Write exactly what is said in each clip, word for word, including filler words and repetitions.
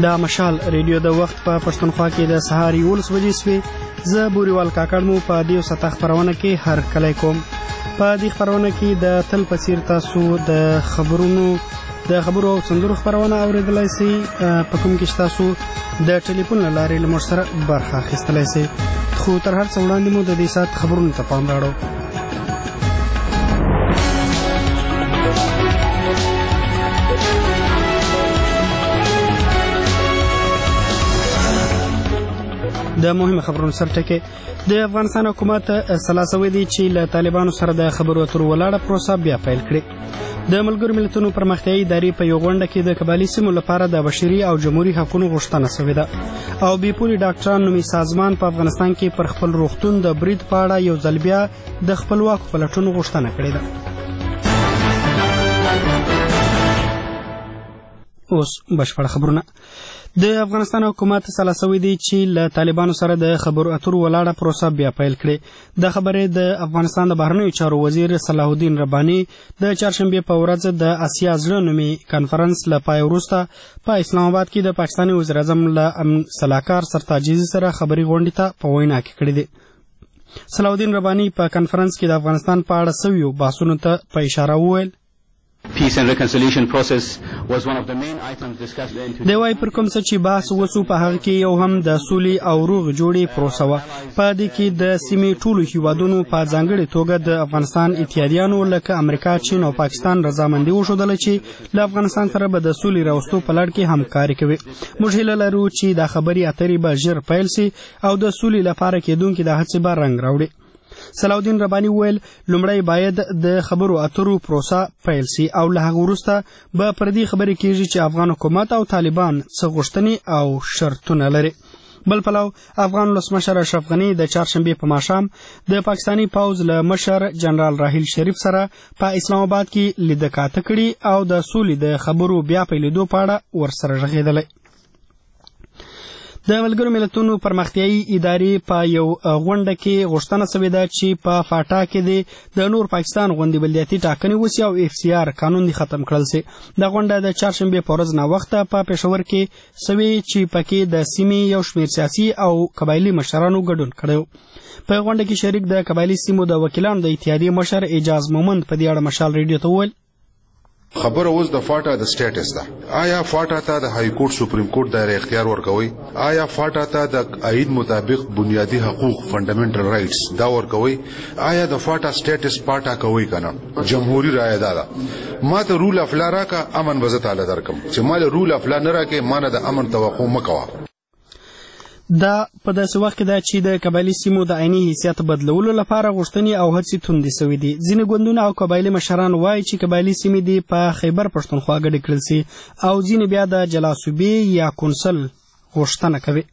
دا مشال ریډیو د وخت په پښتونخوا کې د سهار یولس بجې سوې. زه بوریوال کاکړ مو په دې سطح خپرونه کې هر کلی کوم. په دې خپرونه کې د تل په څیر تاسو د خبرونو د خبرو او سندرو خپرونه اورېدلی سئ، په کوم کې چې تاسو د ټلیفون له لارې له موږ سره برخه اخیستلی سئ. خو تر هر څه وړاندې مو د دې ساعت خبرونو ته پام راړو. د مهمه خبرونو سرټکي د افغانستان حکومت سلاسوي دي چې له طالبانو سره د خبرو اترو ولاړه پروسه بیا پیل کړي. د ملګرو ملتونو پرمختیایي ادارې په یو غونډه کې د قبایلي سیمو لپاره د بشري او جمهوري حقوقو غوښتنه شوې ده. او بیپوري ډاکټران نومي سازمان په افغانستان کې پر خپل روغتون د برید په اړه یو ځل بیا د خپلواکو پلټنو غوښتنه کړې ده. اوس بشپړ خبرونه. د افغانستان حکومت سلاسوي دي چې له طالبانو سره د خبرو اترو ولاړه پروسه بیا پیل کړي. د خبرې د افغانستان د بهرنیو چارو وزیر صلاح الدین رباني د چهارشنبې په ورځ د اسیا زړه نومي کانفرنس له پای وروسته په اسلام آباد کې د پاکستاني وزیر اعظم له سلاکار سرتاجیزي سره خبري غونډې ته په وینا کې کړې دي. صلاح الدین رباني په کانفرنس کې د افغانستان په اړه سویو بحثونو ته په اشاره وویل. Peace and reconciliation process was one of the main items discussed. د وای پر کوم څه چې بحث وسو په هغه کې یو هم د سولې او روغ جوړې پروسه وه. په دې کې د سیمې ټولو هیوادونو په ځانګړې توګه د افغانستان اتحادیانو لکه امریکا، چین او پاکستان رضامندي وښودله چې له افغانستان سره به د سولې راوستو په لړ کې همکاري کوي. موږ هیله لرو چې دا خبرې اترې به ژر پیل سي او د سولې لپاره کېدونکې د هڅې به رنګ راوړي. صلاح الدین رباني وویل لومړی باید د خبرو اترو پروسه پیل سي او له هغه وروسته به پر دې خبرې کېږي چې افغان حکومت او طالبان څه غوښتنې او شرطونه لري. بل پلو افغان ولسمشر اشرف غني د چهارشنبې په ماښام د پاکستاني پوځ له مشر جنرال راحیل شریف سره په اسلام آباد کې لیده کاته کړي او د سولې د خبرو بیا پیلېدو په اړه ورسره غږېدلی. د ملګرو ملتونو پرمختیایي ادارې په یو غونډه کې غوښتنه شوې ده چې په فاټا کې د نور پاکستان غوندې بلدیاتي ټاکنې وسي او اف سی آر قانون دې ختم کړل سي. دا غونډه د چهارشنبې په ورځ ناوخته په پېښور کې شوې چې پکې د سیمې یو شمېر سیاسي او قبایلي مشرانو ګډون کړی و. په غونډه کې شریک د قبایلي سیمو د وکیلانو د اتحادیې مشر اعجاز مومند په دې اړه مشال ریډیو ته وویل. خبر اوس د فاټا د سټیټس ده. آیا فاټا ته د های کورټ سپریم کورټ دایره اختیار ورکوي؟ آیا فاټا ته د عید مطابق بنیادی حقوق فنډامنټل رائټس دا ورکوي؟ آیا د فاټا سټیټس پاټا کوي کنه؟ جمهوریت رائے ده. ما ته رول اف لا راکا امن وزت تعالی درکم چې مال رول اف لا نه راکې مانه د امن توقع مکوا. دا په داسې وخت کې ده چې د قبایلي سیمو د عیني حیثیت بدلولو لپاره غوښتنې او هڅې توندې شوې دي. ځینې ګوندونه او قبایلي مشران وایي چې قبایلي سیمې دې په خیبر پښتونخوا ګډې کړل سي او ځینې بیا د جلاسوبې یا کونسل غوښتنه کوي.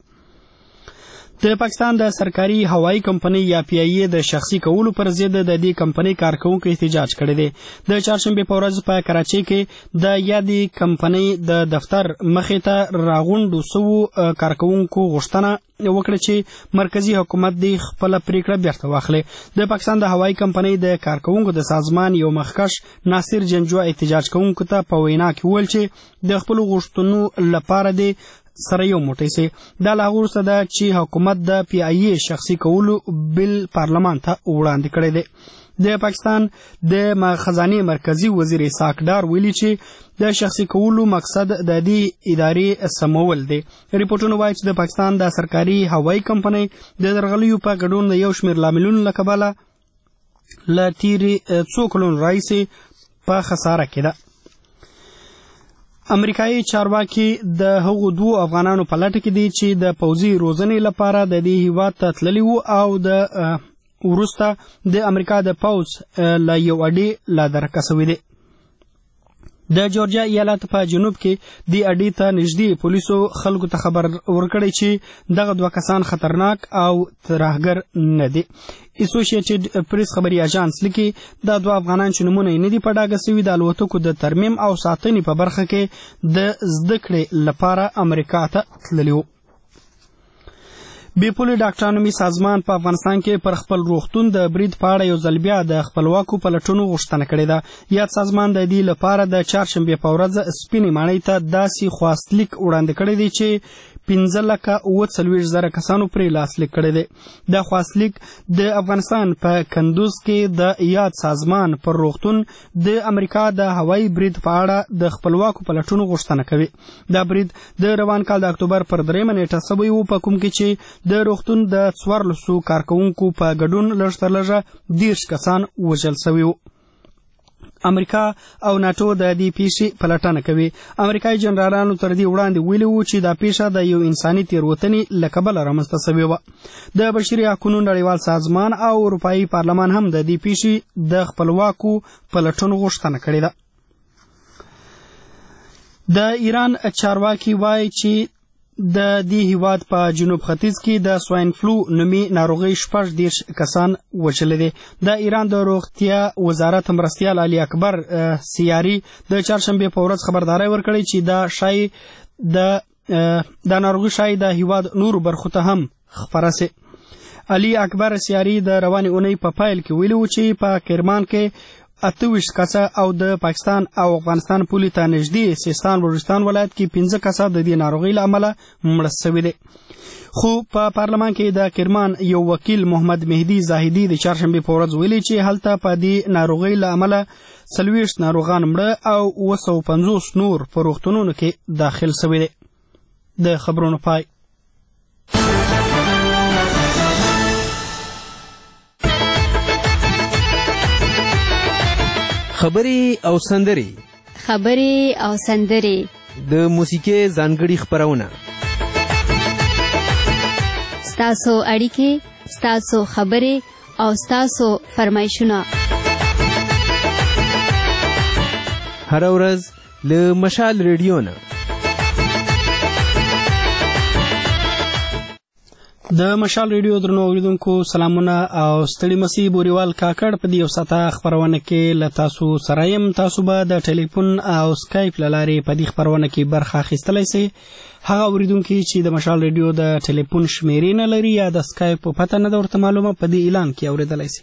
د پاکستان د سرکاري هوایي کمپنۍ یا پی آی ای د شخصي کولو پر ضد د دې کمپنۍ کارکوونکو احتجاج کړی دی. د چهارشنبې په ورځ په کراچۍ کې د یادې کمپنۍ د دفتر مخې ته راغونډو سوو کارکوونکو غوښتنه وکړه چې مرکزی حکومت دې خپله پریکړه بیرته واخلي. د پاکستان د هوایي کمپنۍ د کارکوونکو د سازمان یو مخکښ ناصر جنجوع احتجاج کوونکو ته په وینا کې وویل چې د خپلو غوښتنو لپاره دې سره یو موټی سي. دا له هغه وروسته ده چې حکومت د پی آی ای شخصي کولو بل پارلمان ته وړاندې کړی دی. د پاکستان د خزانې مرکزی وزیر اسحاق ډار ویلي چې د شخصي کولو مقصد د دې ادارې سمول دی. ریپورټونه وایي چې د پاکستان د سرکاري هوایي کمپنۍ د درغلیو په ګډون د یو شمېر لاملونو له کبله له تېرې څو کلونو راهیسې په خساره کې ده. امریکایي چارواکي د هغو دوو افغانانو په لټه کې دي چې د پوځي روزنې لپاره د دې هیواد ته تللي وو او د وروسته د امریکا د پوځ له یو اډې لا درکه شوي دي. د جورجیا ایالت په جنوب کې د اډې ته نږدې پولیسو خلکو ته خبر ورکړی چې دغه دوه کسان خطرناک او ترهګر نه دي. اسوسییټډ پریس خبري اژانس لیکي دا دوه افغانان چې نومونه یې نه دي په ډاګه سوي د الوتکو د ترمیم او ساتنې په برخه کې د زده کړې لپاره امریکا ته تللي وو. بې پولې ډاکټرانو ملي سازمان په افغانستان کې پر خپل روغتون د برید په اړه یو ځل بیا د خپلواکو پلټنو غوښتنه کړې ده. یاد سازمان د دې لپاره د چهارشنبې په ورځ سپینې ماڼۍ ته داسې خواستلیک وړاندې کړی دی چې پنځه لکه اووه څلوېښت زره کسانو پرې لاسلیک کړی دی. دا خواستلیک د افغانستان په کندوز کې د یاد سازمان پر روغتون د امریکا د هوایي برید په اړه د خپلواکو پلټنو غوښتنه کوي. دا برید د روان کال د اکتوبر پر دریمه نیټه سوی و، په کوم کې چې د روغتون د څوارلسو کارکوونکو په ګډون لږ تر لږه دېرش کسان وژل سوي وو. امریکا او ناټو د دې پیښې پلټنه کوي. امریکایي جنرالانو تر دې وړاندې ویلي وو چې دا پیښه د یو انساني تېروتنې له کبله رامنځته سوې وه. د بشري حقونو نړیوال سازمان او اروپایي پارلمان هم د دې پیښې د خپلواکو پلټنو غوښتنه کړې ده. د ایران چارواکي وایي چې د دې هیواد په جنوب ختیځ کې د سواین فلو نومي ناروغۍ شپږ دېرش کسان وژلي دي. د ایران د روغتیا وزارت مرستیال علي اکبر سیاري د چهارشنبې په ورځ خبرداری ورکړی چې دا شای د دا ناروغي شای د هیواد نورو برخو ته هم خپره سي. علي اکبر سیاري د روانې اونۍ په پیل کې ویلي و چې په کرمان کې اته ویشت کسه او د پاکستان او افغانستان پولې ته نږدې سیستان بلوچستان ولایت کې پنځه کسه د دې ناروغۍ له امله مړه سوي دي. خو په پارلمان کې د کرمان یو وکیل محمد مهدي زاهدي د چهارشنبې په ورځ ویلي چې هلته په دې ناروغۍ له امله څلوېښت ناروغان مړه او اووه سوه پنځوس نور په روغتونونو کې داخل سوي دي. د خبرونو پای. خبري او سندري خبري او سندري د موسیقي ځانګړي خبرونه ستاسو اړیکې ستاسو خبري او ستاسو فرمایشونه هر ورځ له مشال ریډیو نه. د مشال ریډیو درنو اوریدونکو سلامونه او ستړي مسي بوريوال کاکړ په دې یو ساعته خبرونه کې له تاسو سره یم. تاسو به د ټلیفون او سکایپ له لارې په دې خبرونه کې برخه اخیستلی سئ. هغه اوریدونکي چې د مشال ریډیو د ټلیفون شمیرې نه لري یا د سکایپ په پته نه ده ورته معلومه، په دې اعلان کې اوریدلی سئ.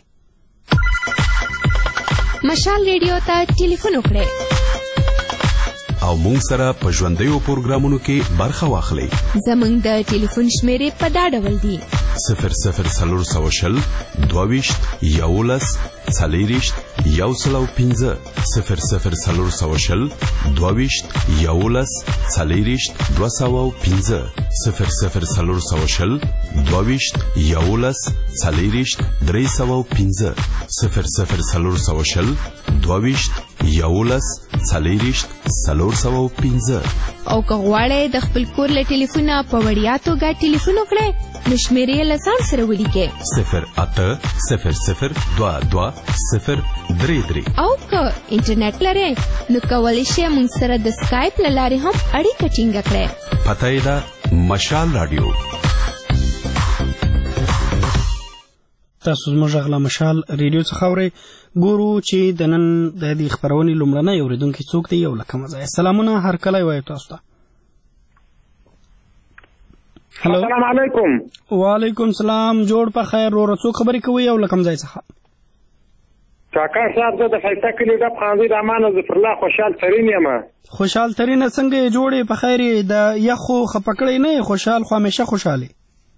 مشال ریډیو ته ټلیفون وکړئ او مونږ سره په ژوندیو پروګرامونو کې برخه واخلئ. زمونږ د ټلیفون شمیرې په دا ډول دي: صفر صفر څلور سوه شل دوه ویشت یولس څلېرویشت یو سل او پنځه صفر صفر څلور سوه شل دوه ویشت یولس څلېرویشت دوه سوه او پنځه صفر صفر څلور سوه شل دوه ویشت یولس څلېرویشت درې سوه او پنځه صفر صفر څلور سوه شل دوه ویشت یولس څلېرویشت څلور سوه او پنځه. او که غواړئ د خپل کور له ټلیفونه په وړیا توګه ټلیفون وکړئ نو شمیرې له ځان سره ولیکئ: صفر اته صفر صفر دوه دوه صفر درې درې. او که انټرنیټ لرئ نو کولی شئ موږ سره د سکایپ له لارې هم اړیکه ټینګه کړئ. پته یې ده مشال راډیو. تاسو زموږ غږ له مشال ریډیو څخه اورئ. ګورو چې د نن د دې خپرونې لومړنی اورېدونکی څوک دی. یو له کومه ځایه سلامونه هرکلی وایو تاسو ته. هلو السلام علیکم. وعلیکم سلام. جوړ په خیر وروره. څوک خبرې کوي یو له کوم ځای څخه؟ کاکا صاحب زه د ښایسته کلي ډب خانزي رحمان ظفرالله خوشحال ترین یم. خوشحال ترینه څنګه یې جوړې په خیر یې؟ د یخو خفه کړی نه یې؟ خوشحال خو همیشه خوشحالې.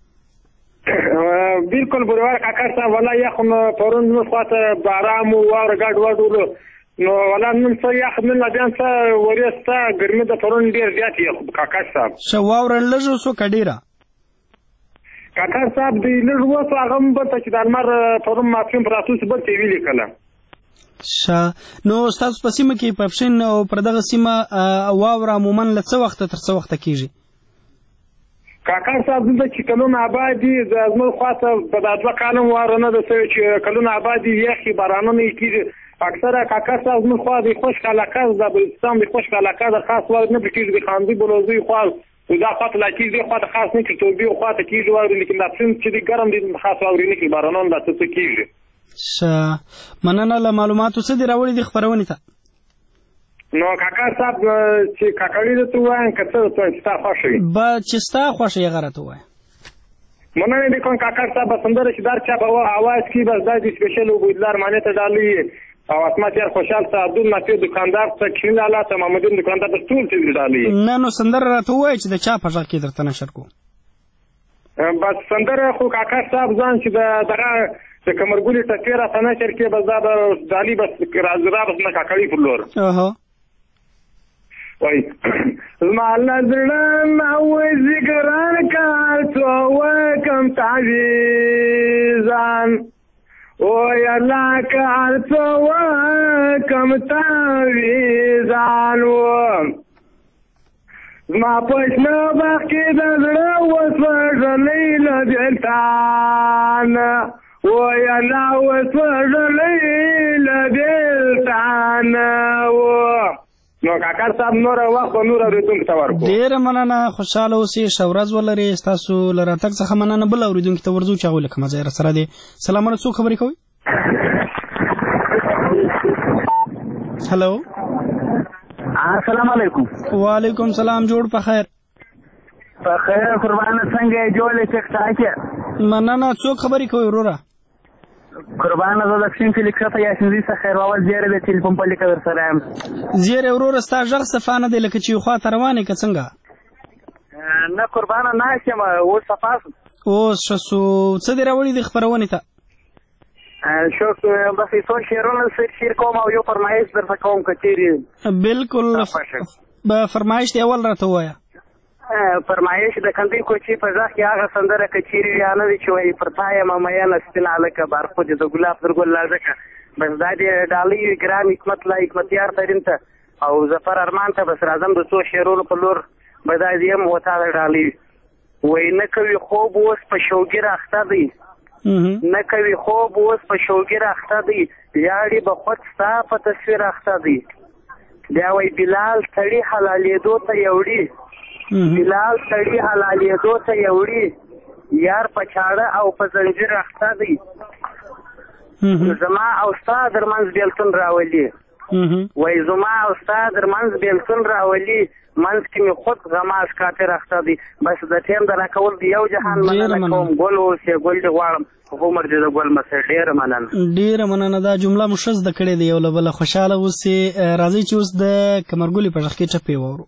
بالکل بروار کاکا صاحب ولا یخ نو پرون نو خواته بارام او واور ګډ وډولو نو ولا نن څه یخ نن لاندې څه ورسته ګرمي د پرون ډیر زیات یخ کاکا صاحب. شو واور لږ سو کډیرا کاکا صاحب دی لږ وڅ هغه به چې د المر پرون مافیم پراتوس به تی ویل کله. شا نو تاسو په سیمه کې پپشن او پر دغه سیمه واور عموما له څه وخت تر څه وخت کیږي؟ کاکا صاحب د چې کلونه آبادی د ازمن خاصه په دغه کالم وارونه د څه چې کلونه آبادی یخي بارانونه کیږي اکثره کاکا صاحب من خو د خوش علاقه د بلوچستان د خوش علاقه د خاص وای نه بکیږي د خاندي بلوزي خو دا خاط لا کیږي خو د خاص نه کې توبې خو ته کیږي وای لیکن د څن چې د ګرم د خاص وای نه کې بارانونه د څه کیږي. ش مننه له معلوماتو څه دی راوړي د خبرونه ته. نو کاکا صاحب چې کاکړی ته وایي کته ته ستا خوښي با چې ستا خوښي غره ته وایي مننه دې کوم کاکړ صاحب سندره چې دار چا په आवाज کې بس دا د سپیشل وبودلار معنی ته ډالي او اسمت یار خوشحال صاحب عبدل نافع دکاندار ته کین الله ته محمدین دکاندار ته ټول څه ډالي نه نو سندره راته وای چې د چا په ځای کې درته نشر کو بس سندره خو کاکړ صاحب ځان چې د دغه د کمرګولي ټکر راته نشر کې بس دا ډالي بس راز را بس نه کاکړي په لور اها وای زما نظرن او ذکران کار تو وکم تعویزان او یلا کار تو وکم تعویزان زما پښنه باقي د زړه وسوځلې لدلتان او یلا وسوځلې لدلتان نو کاکړ صاحب نور وخت نور اوریدونکو ته ورکو ډېره مننه خوشحاله اوسئ ښه ورځ ولرئ ستاسو له راتګ څخه مننه بل اوریدونکي ته ورځو چې هغوی له کومه ځایه راسره دی سلامونه څوک خبرې کوئ هلو السلام علیکم وعلیکم سلام جوړ په خیر په خیر قربانه څنګه یې جوړې ټیک ټاک مننه څوک خبرې کوئ وروره قربانه زه د کښین کلي کښته یاسین زی څخه خیر واول زیری د ټلیفون په لیکه در سره یم زیری وروره ستا غږ صفا نه دی لکه چې یو خواته روان یې که څنګه نه قربانه ناست یم اوس صفا شو اوس ښه سو څه دې راوړي دي خپرونې ته شوق بس څو شعرونه شعر کوم او یو فرمایش درته کوم که چیرې بلکل به فرمایش دی اول راته ووایه فرمایش د کندې کوچي په ځاخ کې هغه سندره که چیرې یا نه وي چې وایي پر تا یم مینه سپین هلکه بارخو دې د ګلاب تر ګل لازکه بس دا دې ډالۍ وي ګران حکمت لا حکمتیار ترین ته او ظفر ارمان ته بس راځم د څو شعرونو په لور به دا دې یم وتا د ډالۍ وایي نه کوي خوب اوس په شوګیر اخته دی نه کوي خوب اوس په شوګیر اخته دی یاړې به خود ستا په تصویر اخته دی بیا وایي بلال تړي حلالېدو ته یوړي بلال سړي حلالېدو ته یوړي یار په چاړه او په زنجیر اخته دی زما او ستا در منځ بېلتون راولي وایي زما او ستا در منځ بېلتون راولي منځ کې مې خود غماز کافر اخته دی بس د ټیم د راکول د یو جهان مننه کوم ګل اوس یې ګل دې غواړم عمر دې د ګل مسې ډېره مننه ډېره مننه دا جمله مو ښه زده کړې دی یو له بله خوشحاله اوسې راځئ چې اوس د کمرګلي په غږ کې ټپې واورو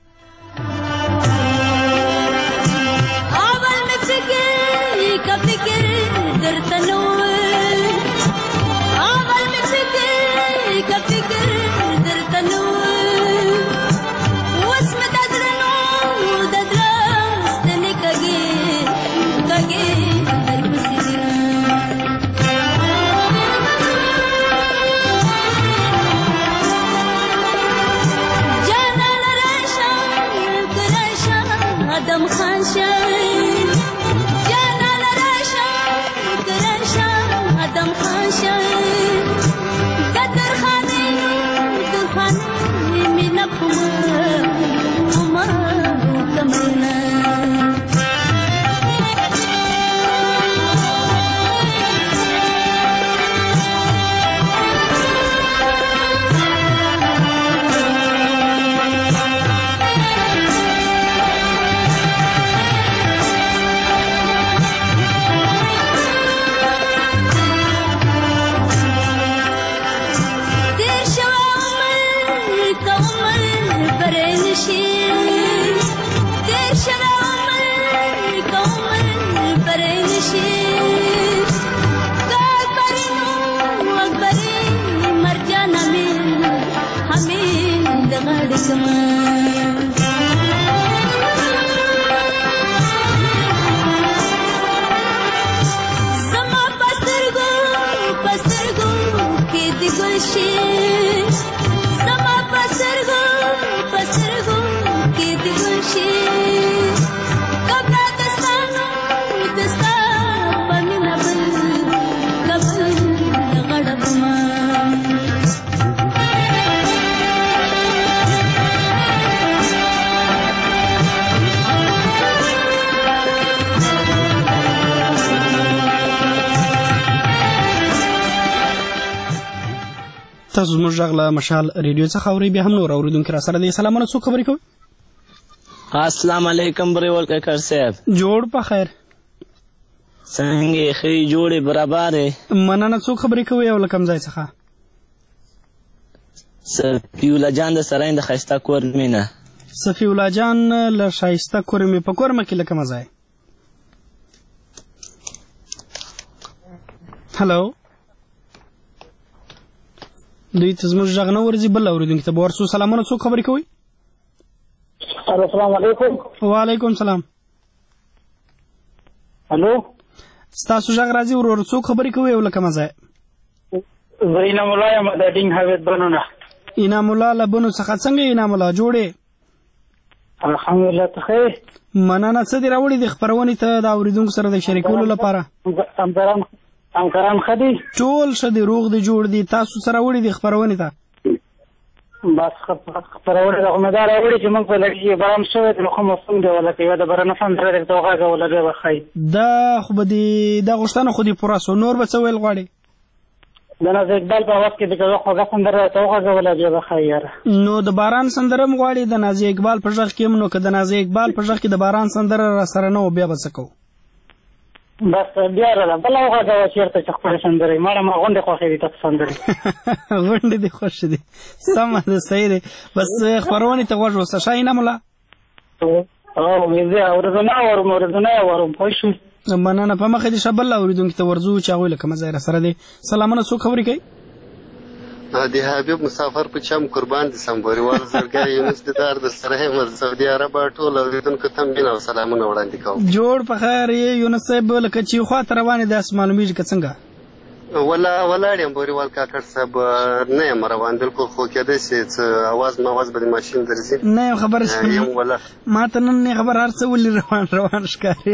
تاسو زموږ غږ له مشال ریډیو څخه اورئ بیا هم نور اورېدونکي را سره دی سلامونه څوک خبرې کوئ السلام علیکم بریول کاکړ صاحب جوړ په خیر څنګه ښې جوړې برابرې؟ مننه. څوک خبرې کوي او له کوم ځای څخه؟ صفي الله جان د سراین د ښایسته کور مینه. صفي الله جان له ښایسته کورمې په کورمه کې له کومه ځای؟ هلو، دوی ته زموږ غږ نه ورځي، بل اورېدونکي ته به ورسو. سلامونه. څوک خبرې کوي؟ السلام علیکم. وعلیکم سلام. هلو، ستاسو غږ راځي ورور. څوک خبرې کوي او له کومه ځای؟ زه انعام الله یم د ډینګ حویت بنو نه. انعام الله له بنو څخه. څنګه انعام الله جوړې؟ الحمدلله ته ښه. مننه. څه دې راوړي د خپرونې ته د اورېدونکو سره د شریکولو لپاره؟ همکاران همکاران ښه دي؟ ټول ښه دي، روغ دي، جوړ دي. تاسو څه راوړي د خپرونې ته؟ بس خپرونې ته خو مې دا راوړي چې موږ په لږ کې باران شوی دی، نو خو موسم دی ولکه یوه د بارانه سندره درته وغږوله بیا به ښایي. دا خو به دې دا غوښتنه خو دې پوره سوه. نور به څه ویل غواړې؟ د ناز اقبال په اواز کې د یوه خوږه سندره درته وغږوله بیا به ښایي. یاره نو د باران سندره هم غواړې د ناز اقبال په غږ کې هم؟ نو که د ناز اقبال په غږ کې د باران سندره را سره نه و بیا به څه کوو؟ بس بیا راله بله وغږوه چېرته چې خپلې سندرې ماړه ما غونډې خوښې دي ته سندرې. غونډې دې خوښې دي. سمه ده، صحیح دی. بس خپرونې ته غوږ اوسه. ښه انعام الله. زه اورېدنه اورم اورېدنه اورم پوه شوې. مننه. په مخه دې شه بل اورېدونکي ته ورځو چې هغوی له کومه ځای را سره دی. سلامونه. څوک خبرې کوي؟ د حبیب مسافر په چم قربان دي سمبوریوال زرګر یونس دیدار در سره یم د سعودي عرب ټول اورېدونکو ته مینه او سلامونه وړاندې کوم. جوړ په خیر یې یونس صاحب. لکه چې خواته روانې داسې معلومېږي که څنګه؟ ولا ولاړ یم بوریوال کاکړ صاحب، نه یم روان بالکل، خو کېدای شي څه اواز مواز به د ماشین درځي. نه یم خبره شوم ما ته نن نه خبر هر څه ولې روان روان ښکاري.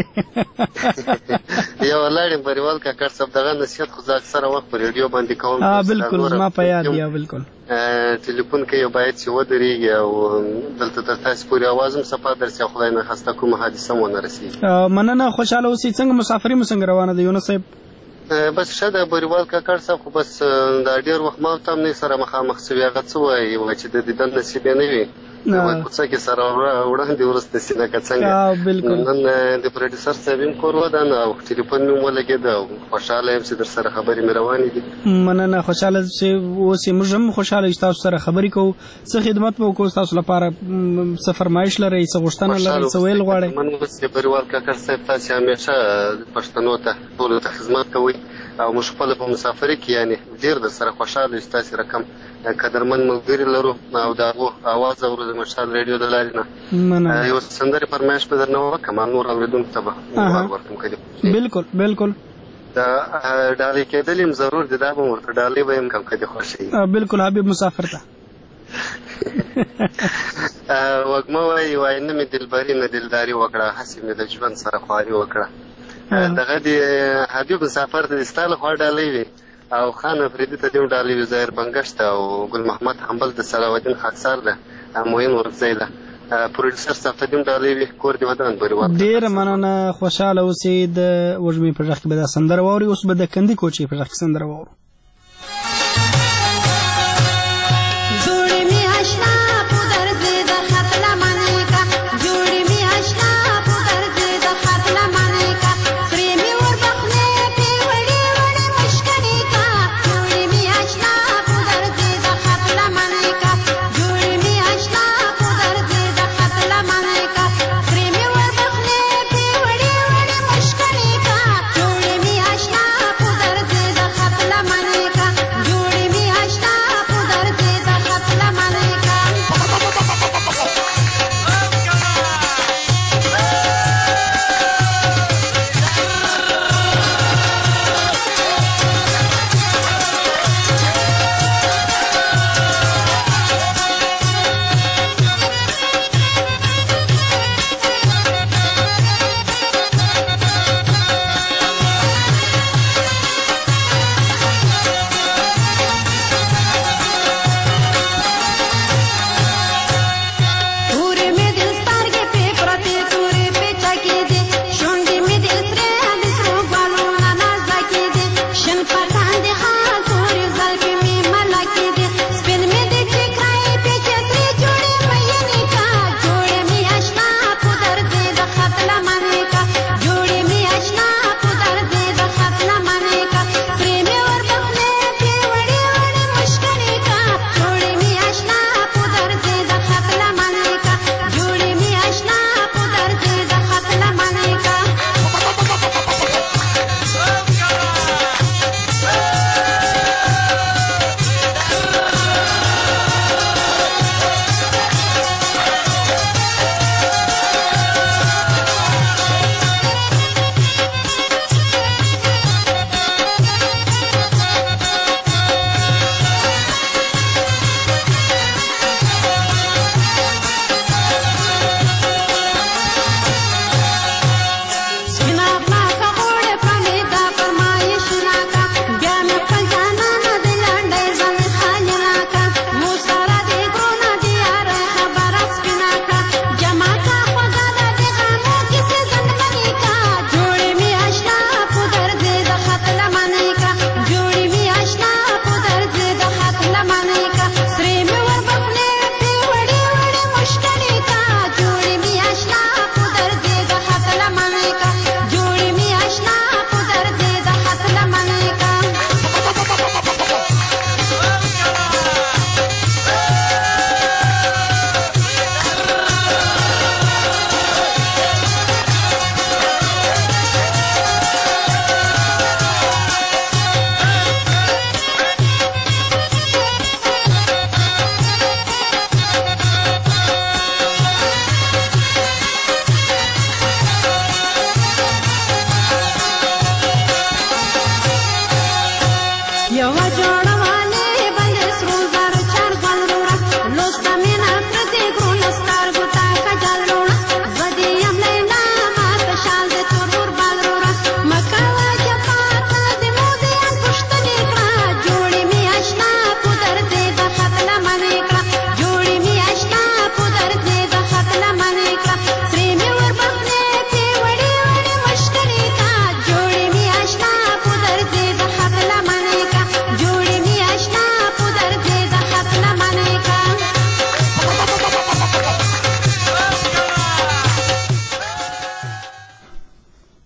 یا ولاړ یم بوریوال کاکړ صاحب. دغه نصیحت خو زه اکثره وخت په ریډیو باندې کوم. بالکل زما په یاد دی. بالکل ټلیفون کوي باید چې ودرېږي او دلته تر تاسې پورې اواز هم صفا درسي او خدای نخواسته کومه حادثه هم ونه رسېږي. مننه. خوشحاله اوسئ. څنګه مسافري مو څنګه روانه ده یونس صاحب؟ بس ښه ده بوریوال کاکړ صاحب. خو بس دا ډېر وخت ما ته هم نه سره مخامخ شوي. هغه څه وایي وایي چې د دیدن نصیب یې نه وي، وایي کوڅه کې سره وړاندې وروسته سي لکه څنګه. نن د پروډیوسر صاحب هم کور ودان او ټلیفون مې هم ولګېده او خوشحاله یم چې در سره خبرې مې روانې دي. مننه. خوشحاله چې اوس موږ هم خوشحاله یو تاسو سره خبرې کوو. څه خدمت به وکړو ستاسو لپاره؟ څه فرمایش لرئ؟ څه غوښتنه لرئ؟ څه ویل غواړئ؟ من اوس چې بوریوال کاکړ صاحب تاسې همیشه پښتنو ته ټولو ته خدمت کوئ او موږ خپله په مسافرۍ کې یعنې ډېر در سره خوشحاله یو. ستاسې رقم قدرمن ملګري لرو او د هغو اواز اورو د مشال ریډیو د لارې نه. یو سندرې فرمایش به درنه وکړم نور اورېدونکو ته به ورکړم که دې. بالکل بالکل. دا ډالۍ کېدل یم ضرور دي، دا به م ورته ډالۍ به یم کم که دې خوښوي. بالکل. حبیب مسافر ته وږمه وایي وایي نه مې دلبري نه دلداري وکړه، هسې مې د ژوند سره خواري وکړه. دغه دې حبیب مسافر ته دې ستا لخوا ډالۍ وي او خان افریدي ته دې هم ډالۍ وي، ظاهر بنګشت او ګل محمد حنبل د صلاحالدین خاکسار ده معین ورکزی ده، پروډیوسر صاحب ته دې هم ډالۍ وي. کور دې ودان بوریوال. ډېره مننه. خوشحاله اوسئ. د وږمې په غږ کې به دا سندره واورئ. اوس به د کندي کوچې په غږ کې سندره واورو. जोड़ी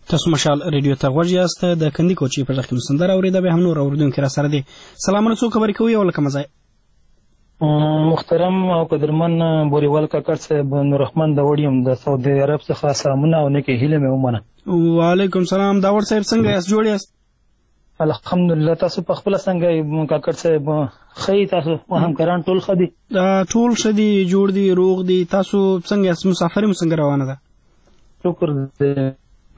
تاسو مشال ریډیو ته غوږ یاست. د کندي کوچي په ځخ کې سندره اوریده به هم نور اوریدونکو را سره دي. سلامونه، څو خبرې کوي او لکه مزه محترم او قدرمن بوریوال کاکړ صاحب نور رحمان داوړیم د سعودي عرب څخه سلامونه او نیکه هیله مې ومنه. وعلیکم سلام داوړ صاحب، څنګه یاست؟ جوړ یاست؟ الحمدلله. تاسو په خپل څنګه کاکړ صاحب؟ خې تاسو همکاران ټول ښه دي؟ ټول ښه دي، جوړ دي، روغ دي. تاسو څنګه یاست؟ مسافر مو څنګه روانه ده؟ شکر دې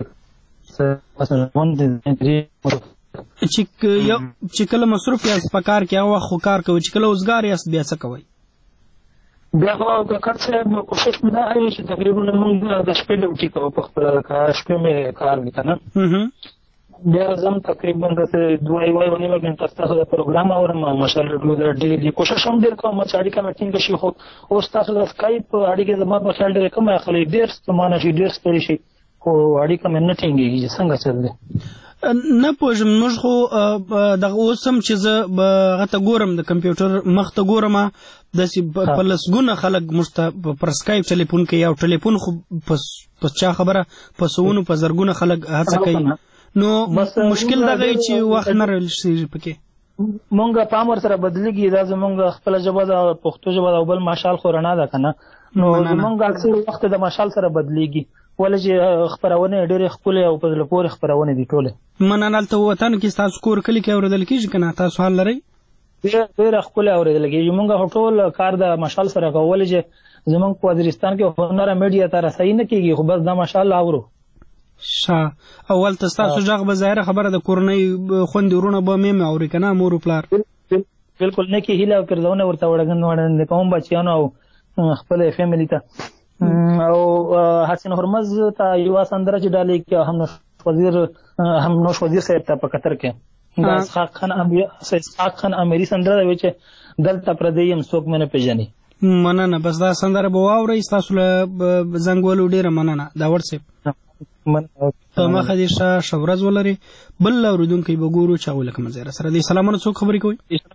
چې کله مصروف یاست په کار کې هغه خو کار کوي، چې کله اوزګار یاست بیا څه کوئ؟ بیا خو کاکړ صاحب کوشش مې دا کوي چې تقریبا موږ د شپې ډیوټي کوو په خپله، لکه شپې مې کار وي که نه، بیا زم تقریبا داسې دوه یوه یوه نیمه ګنټه ستاسو د پروګرام اورم. ماشاءالله ډېر ډېر کوشش هم ډېر کوم چې اړیکه مې ټینګه شي، خو اوس تاسو د سکایپ اړیکې زما په خیال ډېرې کمه اخلي، ډېر ستومانه شي، ډېر ستړي شي، خو اړیکه مې نه ټینګېږي. څنګه چل دی؟ نه پوهېږم. موږ خو دغه اوس هم چې زه هغه ته ګورم، د کمپیوټر مخ ته ګورم، داسې په لسګونه خلک موږ ته پر سکایپ ټلیفون کوي، او ټلیفون خو په چا خبره په سوونو په زرګونه خلک هڅه کوي. نو مشکل دا دی چې وخت نه رل شي پکې. مونږ پام ورسره بدلېږي، دا زمونږ خپله ژبه ده، پښتو ژبه ده، او بل ماشال خو رڼا ده که نه، نو زمونږ اکثر وخت د ماشال سره بدلېږي، ولې چې خپرونې ډېرې ښکلې او په زړه پورې خپرونې دي ټولې. مننه. هلته وطن کې ستاسو کور کلي کې اورېدل کېږي که نه؟ تاسو حال لرئ؟ ډېره ښکلې اورېدل کېږي. مونږ خو ټول کار د ماشال سره کوو، ولې چې زمونږ په وزیرستان کې هنره میډیا ته رسایي نه کېږي، خو بس دا ماشاءالله اورو. ښه. اول ته ستاسو غږ به ظاهره خبره د کورنۍ خوندې ورونه به مې اوري که نه، مور و پلار؟ بلکل نیکې هیله او کردونه ورته وړاندې کوم بچیانو او خپل فیملي ته. او حسین هرمز ته یوه سندره چې ډالۍ کې هم وزیر هم نوش وزیر صاحب ته په قطر کې د اسحاق خان اسحاق خان امیري سندره ده چې دلته پردی یم څوک مې نه پېژني. مننه. بس دا سندره به واورئ. ستاسو له زنګ وهلو ډېره مننه داوړ صاحب. په مخه دې ښه ښه ورځ ولري. بل اورېدونکی به ګورو چې هغوی لکه منځ سره دي. سلامونه، څوک خبرې کوي؟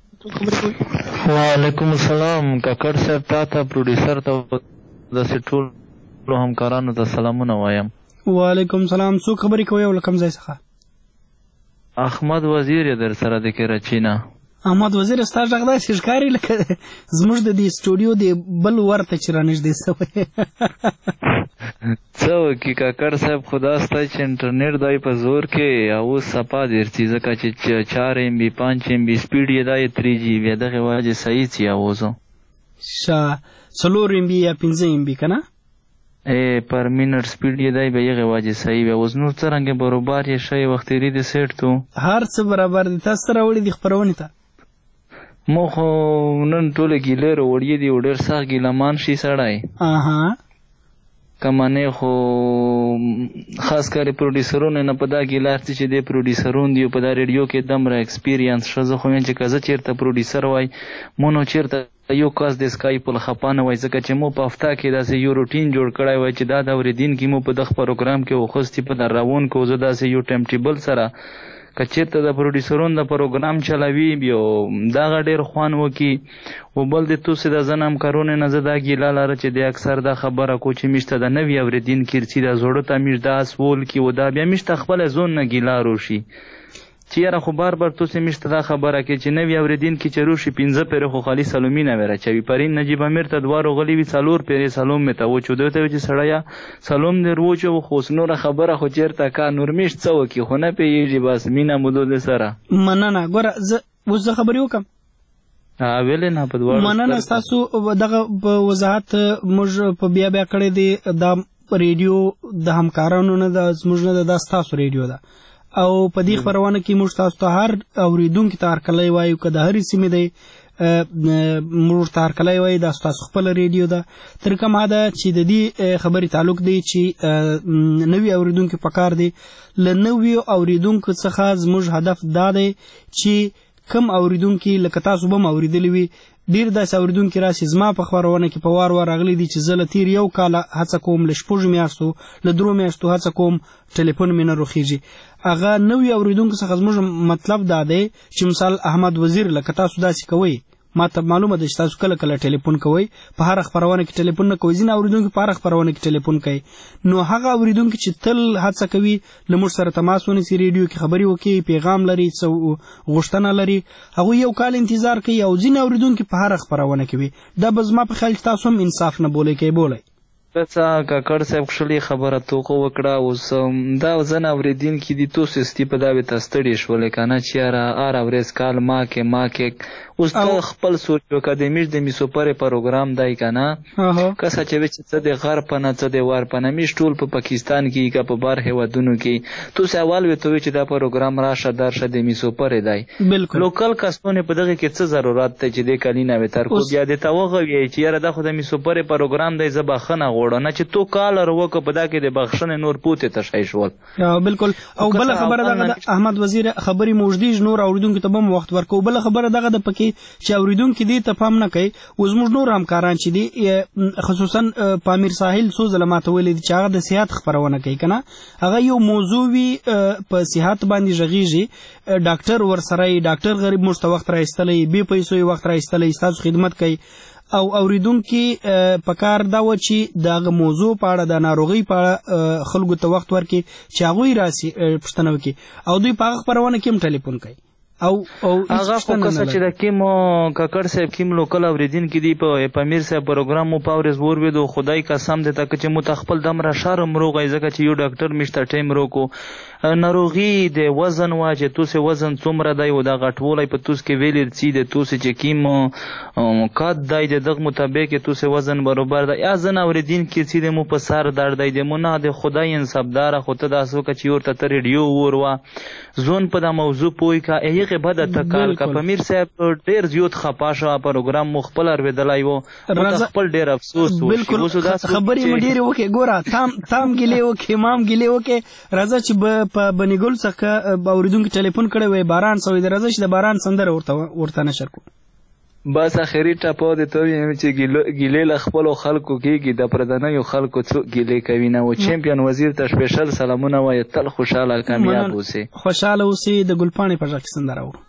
وعلیکم السلام. کاکړ صاحب تا ته پروډیوسر ته داسې ټولو همکارانو ته سلامونه وایم. وعلیکم سلام. څوک خبرې کوي او له کوم ځای څخه؟ احمد وزیر یې در سره د کراچي نه. احمد وزیر، ستا غږ داسې ښکاري لکه زموږ د دې سټوډیو د بل ورته چې رانږدې شوی. څه وکړي کاکړ صاحب، خدا ستا چې انټرنیټ دی په زور کې اوس صفا ډېر څي، ځکه چې چار ایم بي پانچ ایم بي سپیډ یې دا یې تھری جی بیا دغې وجې صحیح څي اوسو. ښه. څلور ایم بي یا پنځه ایم بي که نه؟ ای پر منټ سپیډ یې دی به یغې وجې صحیح وي. اوس نور څرنګې بروبار یې ښه وخت تېري دې سیټ تو هر څه برابر دي. تاسو ته راوړي دي خپرونې ته؟ مو خو نن ټوله ګیلې راوړي دي او ډېر سخت ګیلمان شي سړی. اها. که منې خو خاص کر پروډیوسرونه نه په دا ګیله اخلي چې دی پروډیوسرون دي او په دا ریډیو کې دمره ایکسپیرینس ښه. زه خو یم چې که زه چېرته پروډیوسر وای مو نو چېرته یو کس د سکایپ له خفا نه وای، ځکه چې مو په هفته کې داسې یو روټین جوړ کړی وای چې دا د اورېدونکي مو په دغه پروګرام کې وخوستي په در روان کو. زه داسې یو ټایم ټیبل سره که چېرته د پروډیوسرون د پروګرام چلوي بیا دغه ډېر خوند وکړي. او بل د توسې د زن همکارونې نه زه دا ګیله لره چې د اکثر دا خبره کو چې موږ ته د نوي اورېدونکي چې دا زوړه ته موږ دا سول کړي او دا بیا موږ ته خپله ځون نه ګیله روشي چې یاره خو بار بار توسې موږ ته دا خبره کوي چې نوي اورېدونکي چې روشي پنځه پېرې خو خالي سلومي نه وی راچوي. پرین نجیب امیر ته دوه راغلي وي څلور پېرې سلوم مې ته وچو. دوی ته وایي چې سړیه سلوم دې وچو خو اوس نوره خبره خو چېرته کا نور موږ څه وکړي خو نه پوهېږي. بس مینه مو دو سره. مننه. ګوره زه اوس زه خبرې وکړم. ویلې نه په دواړو. مننه. ستاسو دغه وضاحت موږ په بیا بیا کړی دی. دا ریډیو د همکارانو نه ده، زموږ نه ده، دا ستاسو ریډیو ده. او په دې خپرونه کې موږ تاسو ته هر اورېدونکي ته هرکلی وایو، که د هرې سیمې دی موږ ته هرکلی وایي. دا ستاسو خپله ریډیو ده. تر کومه حده چې د دې خبرې تعلق دی چې نوي اورېدونکي په کار دی، له نویو اورېدونکو څخه زموږ هدف دا دی چې کم اوریدونکي لکه تاسو به م اورېدلی وي ډېر داسې اورېدونکي راشي زما په خپرونه کې په وار وار راغلي دي چې زه له تېر یو کاله هڅه کوم، له شپږو میاشتو له درو میاشتو هڅه کوم ټلیفون مې نه روخېږي. هغه نوي اورېدونکو څخه زموږ مطلب دا دی چې مثال احمد وزیر لکه تاسو داسې کوئ، ما ته معلومه ده چې تاسو کله کله ټلیفون کوئ په هر خبرونه کې ټلیفون نه کوئ ځینې اوریدونکي په هر خبرونه کې ټلیفون کوي نو هغه اوریدونکي چې تل هڅه کوي له موږ سره تماس ونیسي ریډیو کې خبري وکړي پیغام لري څه غوښتنه لري هغوی یو کال انتظار کوي او ځینې اوریدونکي په هر خبرونه کوي دا به زما په خیال تاسو هم انصاف نه بولئ کوي بولئ څه کاکړ صاحب کښلې خبره توقع وکړه اوس دا ځنه اورېدونکي دي توسې ستي په دا به ته ستړي شولې که نه چې یاره هره ورځ کال ما کې ما کې اوس ته خپل سوچ وکړه د میش د میسوپرې پروګرام دی که نه کسه چې وي چې څه د غرب په نه څه د وار په نه میش ټول په پاکستان کې که په بار هېوادونو کې توسې اول وې ته وایي چې دا پروګرام راشه درشه د میسوپرې دی لوکل کسونه په دغه کې څه ضرورت دی چې دې کلینه وې تر کو بیا دې ته وغویئ چې یاره دا خو د میسوپرې پروګرام دی زه بخښنه غواړم نه چې تو کالر وکړه په دا کې د بخښنې نور پوتې ته شی شول بالکل او بله خبره دغه د احمد وزیر خبرې موږدي نور اورېدونکو ته به هم وخت ورکوو بله خبره دغه ده پکې چې اورېدونکي دې ته پام نه کوي اوس زموږ نور همکاران چې دي خصوصا پامیر ساحل څو ځله ما ته ویلي دي چې هغه د صحت خپرونه کوي که نه هغه یو موضوع وي په صحت باندې غږېږي ډاکټر ورسره یي ډاکټر غریب موږ ته وخت رایستلی بې پیسو یې وخت رایستلی ستاسو خدمت کوي او اوریدونکي په کار دا و چې د هغه موضوع په اړه د ناروغۍ په اړه خلکو ته وخت ورکړي چې هغوی راسي پوښتنه وکړي او دوی په هغه خپرونه کې هم ټلیفون کوي او او هغه خو کسه چې د کوم کاکړ صاحب کوم لوکل اوریدونکي دي په پامیر صاحب پروګرام مو په ورځ وروېدو خدای قسم دی ته چې مو ته خپل دمره شرم روغی ځکه چې یو ډاکټر میشته ټایم روکو ناروغي د وزن وا چې توسې وزن څومره دی او دا غټولی په توس کې ویلې څي د توسې چې کوم کات دی د دغه مطابق توسې وزن برابر دی یا ځنه اوریدونکي چې د مو په سر درد دی د مو نه د خدای انصافداره خو ته داسې وکړه چې ورته ته ریډیو وروه زون په دا موضوع پوه که هغې بده تکال که پمیر صاحب ډېر زیات خفا شوه پروګرام مو خپل اورېدلی و مو خپل ډېر افسوس و بالکل خبرې مې ډېرې وکړې ګوره تام تام ګیلې وکړې مام ګیلې وکړې راځه چې په بنیګل څخه اورېدونکي ټلیفون کړی وی باران سوی دی راځه چې د باران سندره ورته ورته نشر کړو بس اخري ټاپو د ته ویم چې ګیلې له خپلو خلکو کېږي د پردنیو خلکو څوک ګیلې کوي نه و چمپیون وزیر ته سپیشل سلامونه وایه تل خوشحاله کامیاب اوسې خوشحاله اوسې د ګلپاڼې په غږ کې سندره ورو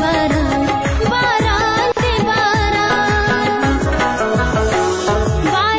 باران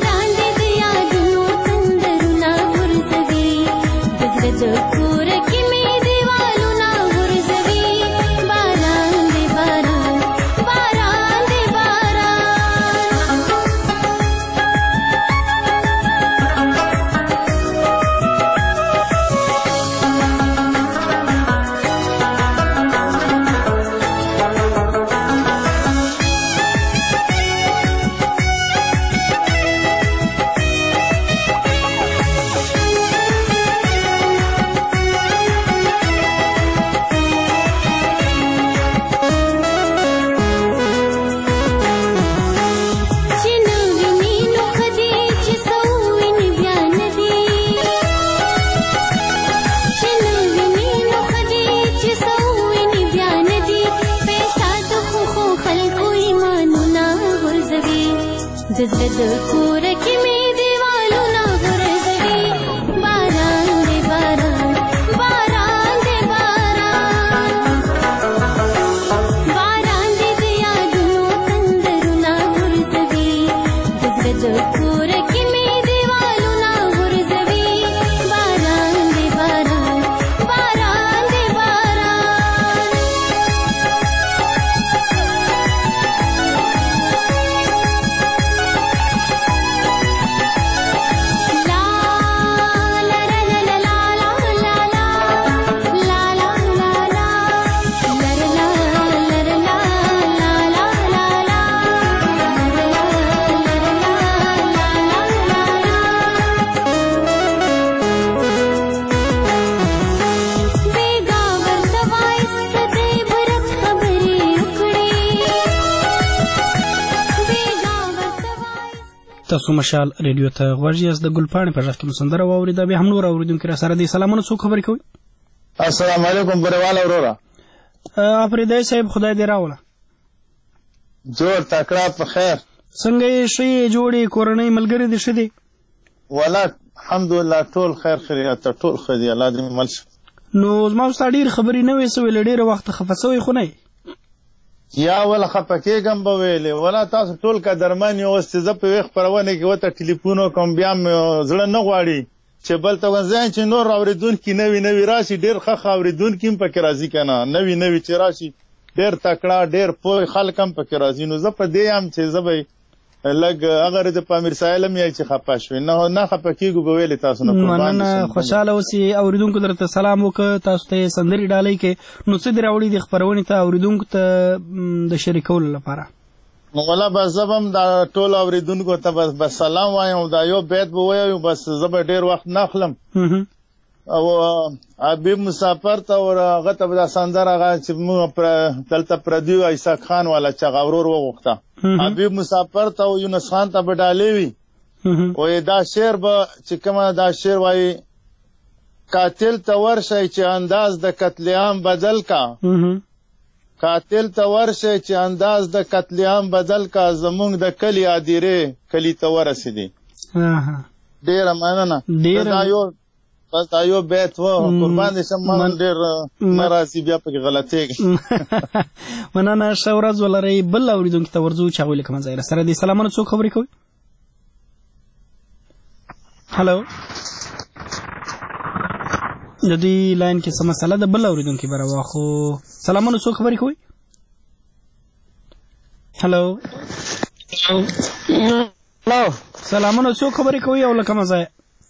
د کور کې مې دیوالونه غورځوي باران دی باران باران دی باران باران دی د یادونو تندرونه غورځوي د زړه د کور کې مې دیوالونه غورځوي باران دی باران باران دی باران تاسو مشال ریډیو ته غوږ یاست. د ګلپاڼې په غږ کې مو سندره واورېده. بیا هم نور اورېدونکي را سره دي. سلامونه، څوک خبرې کوي؟ السلام علیکم بریواله وروره. افریدی صاحب خدای دې راوله. جوړ تکړه په خیر. څنګه یې ښې جوړې کورنۍ ملګري دې ښه دي؟ والله الحمدلله ټول خیر خیریت ټول ښه دي. الله دې مل شه. نو زما ستا ډېر خبرې نه وې سوې، له ډېره وخته خفه سوی خو نه یې؟ یا ولا خفه کېږم به ویلې ولا تاسو ټول قدرمن یو اوس چې زه په ویښ خپرونې کې ورته ټلیفون وکړم بیا مې زړه نه غواړي چې بل ته ځان چې نور اورېدونکي نوي نوي راشي. ډېر ښه ښه اورېدونکي هم پکې راځي که نه، نوي نوي چې راشي ډېر تکړه ډېر پوه خلک هم پکې راځي. نو زه په دې یم چې زه به لږ هغه د پامیر سایل هم یې چې خفه شوې نه نه خفه کېږو به ویلې تاسو نه. مننه، خوشحاله اوسې. اورېدونکو درته سلام وکړه، تاسو ته یې سندرې ډالۍ کې. نو څه دې راوړي دي خپرونې ته اورېدونکو ته د شریکولو لپاره؟ نو والله بس زه به هم دا ټولو اورېدونکو ته بس بس سلام وایم. دا یو بیت به ووایو بس زه به ډېر وخت نه اخلم. او حبیب مسافر ته او هغه ته به دا سندره هغه چې موږ دلته پردي وو اسحاق خان والا چې هغه ورور وغوښته. حبیب مسافر ته او یونس خان ته به ډالۍ وي. وایي دا شعر به چې کومه دا شعر وایي قاتل ته ورشئ چې انداز د قتل عام بدل کا، قاتل ته ورشئ چې انداز د قتل عام بدل کا، زمونږ د کلي عادیرې کلي ته ورسېدې. ډېره مننه. دا یو بس دا یو بیت و قربان دې شم. من ډېر نه راځي بیا پکې غلطېږي. مننه، ښه ورځ ولرئ. بل اورېدونکي ته ورځو چې هغوی له کومه ځایه را سره دي. سلامونه، څوک خبرې کوي؟ هلو، د دوی لاین کې څه مسله ده؟ بل اورېدونکي به راواخو. سلامونه، څوک خبرې کوي؟ هلو هلو، سلامونه، څوک خبرې کوي او له کومه ځایه؟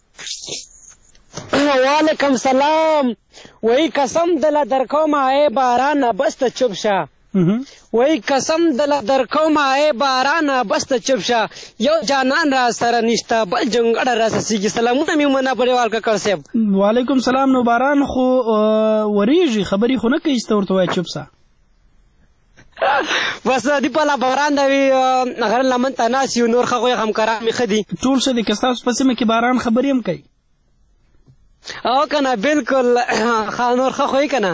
وعلیکم سلام. وای قسم دله در کوم ای باران بس ته چوپ شه. وای قسم دله در کوم ای باران بس ته چوپ شه. یو جانان را سره نشته بل جونګړه را سسیږي. سلامونه مې منا پړېوال ککړ صاحب. وعلیکم سلام. نو باران خو وریږي، خبرې خو نه کوي چې ته ورته وایې چوپ شه. بس دی په لا باران دی هغه لمن ته ناست یو نور هغوی همکاران مې ښه دي. ټول ښه دي. که ستاسو په سیمه کې باران خبرې هم کوي؟ او کنه بالکل نور ښه خو یې که نه.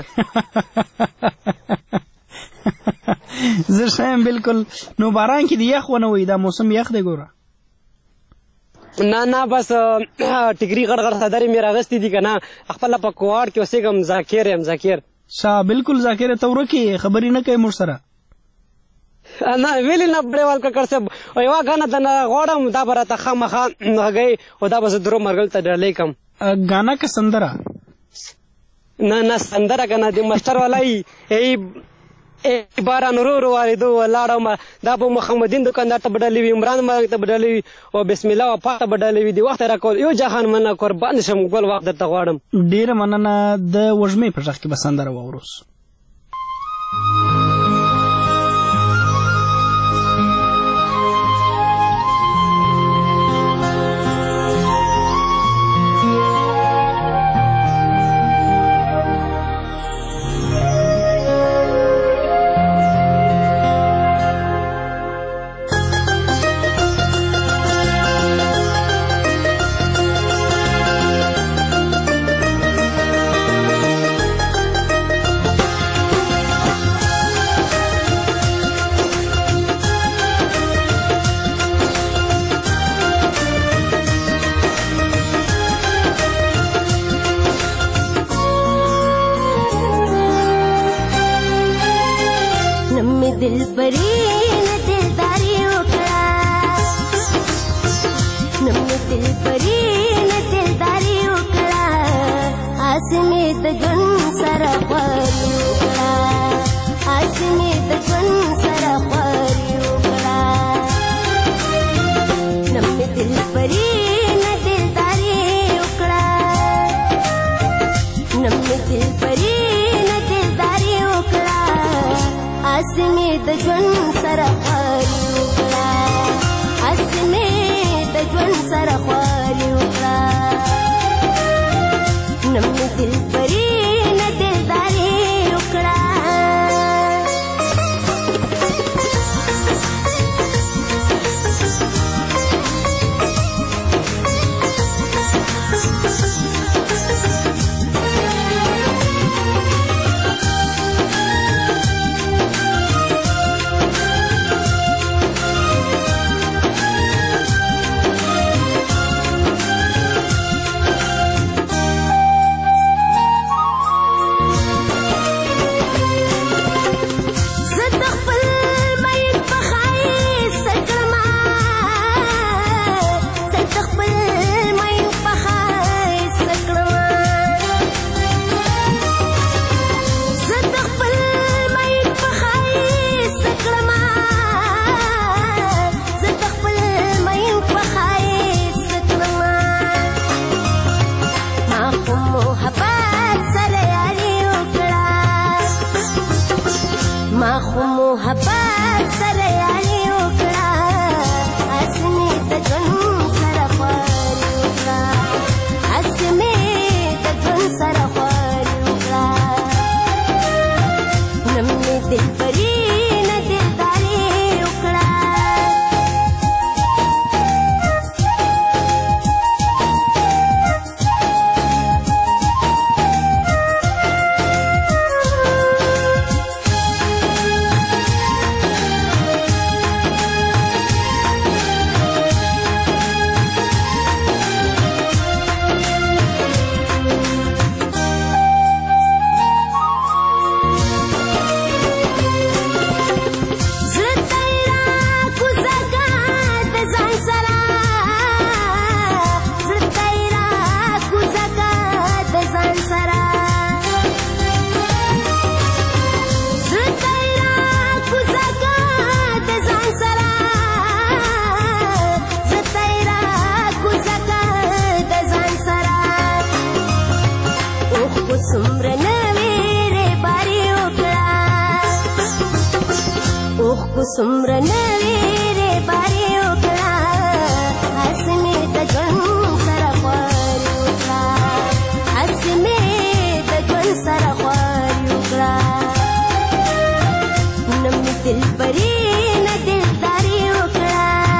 زه ښه یم بالکل. نو باران کې د یخ ونه وایي، دا موسم یخ دی ګوره. نه نه بس ټیکري غړ غړ صدرې مې راغستې دي که نه. خپله په کوهاټ کې اوسېږم. ذاکر یم ذاکر. ښه بالکل ذاکر ته ورکې خبرې نه کوي موږ سره. نه ویلې نه بړېوال ککړ صاحب. یوه ګانه ته نه غواړم دا به راته خامخا هګۍ او دا به زه درو مرګل ته ډالۍ کړم. गाना का संदरा ना ना संदरा का ना दे मास्टर वाला ही ए बारा नूरो रो वाले दो लाड़ा मा दाबो मुहम्मदीन दुकानदार ता बडली इमरान मा ता बडली ओ बिस्मिल्लाह व फाता बडली दी वक्त را کول یو جهان منا قربان شم ګل وخت ته غواړم. ډیر مننه. د وژمې په ځخ کې بسندره ووروس. نمې دلبري نه دلداري وکړه نمې دلبري نه دلداري وکړه آس مې د ژوند سره خواري وکړه آس مې د ژوند سره خواري وکړه نمې دلبري نه دلداري وکړه نمې دلبري نه دلداري وکړه آس مې د ژوند سره خواري وکړه آس مې د ژوند سره خواري وکړه نمې دلبري نه دلداري وکړه سمره نوې رې باري وکړه هس مې د ژوند سره خواري وکړه هس مې د ژوند سره خواري وکړه نه مې دلبري نه دلداري وکړه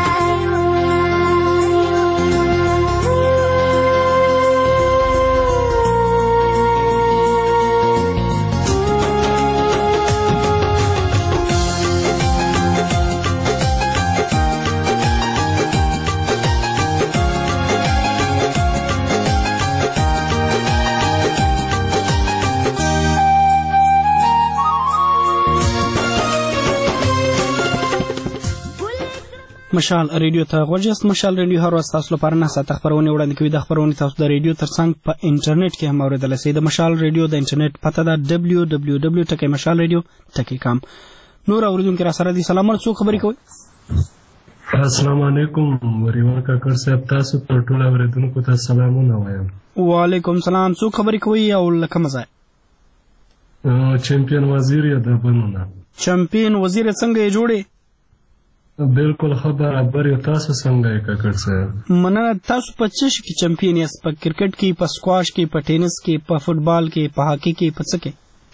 مشال ریډیو ته غوږیاست. مشال ریډیو هر ورځ تاسو لپاره نه ساعته خبرونه وړاندې کوي. د خبرونه تاسو د ریډیو ترڅنګ په انټرنیټ کې هم اوریدلی شئ. د مشال ریډیو د انټرنیټ پته ده دبلیو دبلیو دبلیو ټکی مشال ریډیو ټکی کام. نور اوریدونکي را سره دي. سلام علیکم. څوک خبرې کوي؟ السلام علیکم وریوان کاکړ صاحب، تاسو ته ټول اوریدونکو ته سلامونه وایم. وعلیکم سلام. څوک خبرې کوي او له کومه ځای؟ چمپیون وزیر یا د بنونه. چمپیون وزیر څنګه یې جوړې؟ بالکل خبر یو. تاسو څنګه یې کاکړ صاحب؟ مننه. تاسو په څه شي کې چمپیون یاست؟ په کرکټ کې، په سکواش کې، په ټینس کې، په فوټبال کې، په هاکي کې، په څه کې؟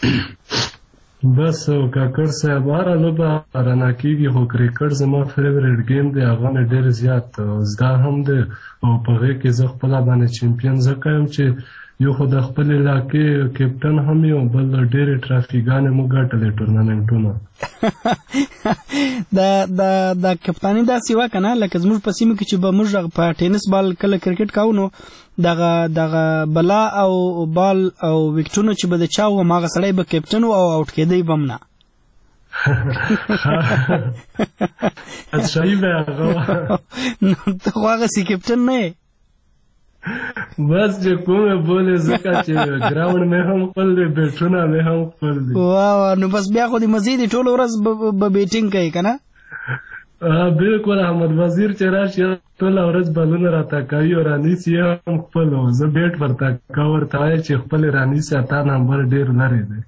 بس کاکړ صاحب هره لوبه رانه کېږي، خو کرکټ زما فیورېټ گیم دی. هغه مې ډېر زیات زده هم دی او په هغې کې زه خپله باندې چمپیون ځکه یم چې یو خو د خپل علاقې کیپټن هم یو، بل ډېرې ټرافیګانې مو ګټلې ټورنامنټونه. دا دا دا کپتاني داسې وه که نه، لکه زموږ په سیمه کې چې به موږ په ټینس بال کله کرکټ کوو نو دغه دغه بلا او بال او وکټونه چې به د چا و هماغه سړی به کیپټن و او اوټ کېدی به هم نه. شاهي به هغه نو ته خو هغسې کپټن نه یې بس چې کومې بولې ځکه چې ګراوند مې هم خپل دی بیټونه مې هم خپل دی واه نو بس بیا خو د مزې دې ټوله ورځ به بیټینګ کوي که نه بالکل احمد وزیر چې راشي ټوله ورځ بلونه راته کوي او رانیسي هم خپل و زه بیټ ورته کوه ورته وایه چې خپلې رانیسي تا نمبر ډېر لرې دی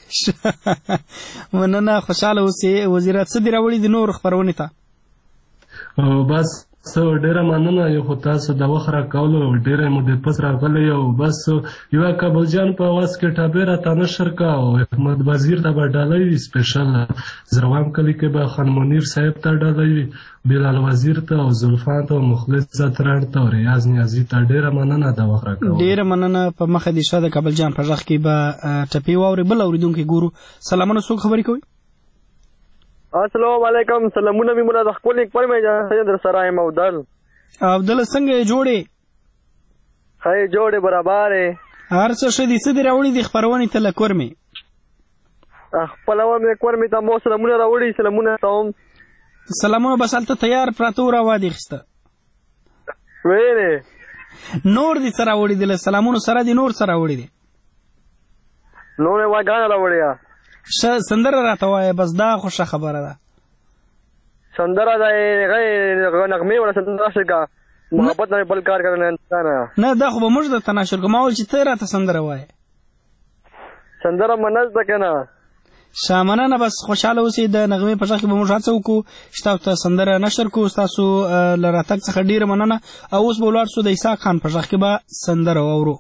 مننه خوشحاله اوسې وزیره څه دې راوړي د نور خپرونې ته بس سو ډیره مننه یو خو تاسو د وخت راکولو ډیره مو د پس راغلی او بس یو کابل جان په اواز کې ټابې راته نشر کا او احمد وزیر ته به ډالۍ وي سپیشل زروام کلي کې به خان منیر صاحب ته ډالۍ وي بلال وزیر ته او زلفان ته او مخلص زتران ته او ریاض نیازي ته ډیره مننه د وخت راکولو ډیره مننه په مخه دې شه د کابل جان په غږ کې به ټپې واوري بل اوریدونکي ګورو سلامونه څوک خبرې کوي السلام علیکم سلامونه می مولا د خپل اکبر مې در سره یم عبدل عبدل څنګه جوړې هاي جوړې برابر هر څه شدي څه دی راوړي د خبرونې ته لکور مې خپل و مې کور مې ته مو سلامونه راوړي سلامونه تاوم سلامونه بس هلته تیار پراته را وادي خسته ویلې نور دي سره راوړي د سلامونو سره دي نور سره راوړي دي نور یې واګان راوړي سندره راته وایه بس دا خوشه خبره ده سندره ده نغمې ولا سندره شرکه محبت نه بل کار کرنے انسان نه دا خو به موږ درته ناشر کوم اول چې ته راته سندره وایه سندره منز ده که نه ښه مننه بس خوشحاله اوسئ د نغمې په غږ کې به موږ هڅه وکړو چې تاسو ته سندره نشر کړو ستاسو له راتګ څخه ډېره مننه او اوس به ولاړ شو د اسحاق خان په غږ کې به سندره واورو